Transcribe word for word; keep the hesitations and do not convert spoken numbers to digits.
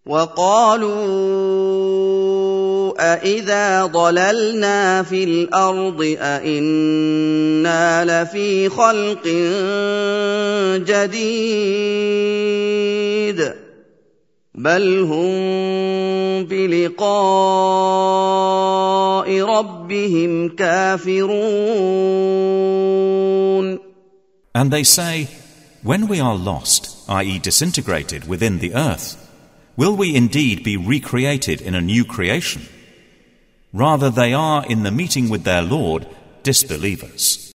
وَقَالُوا أَإِذَا ضَلَلْنَا فِي الْأَرْضِ أَإِنَّا لَفِي خَلْقٍ جَدِيدٍ بَلْ هُم بِلِقَاءِ رَبِّهِمْ كَافِرُونَ. And they say, when we are lost, that is disintegrated within the earth, will we indeed be recreated in a new creation? Rather, they are in the meeting with their Lord disbelievers.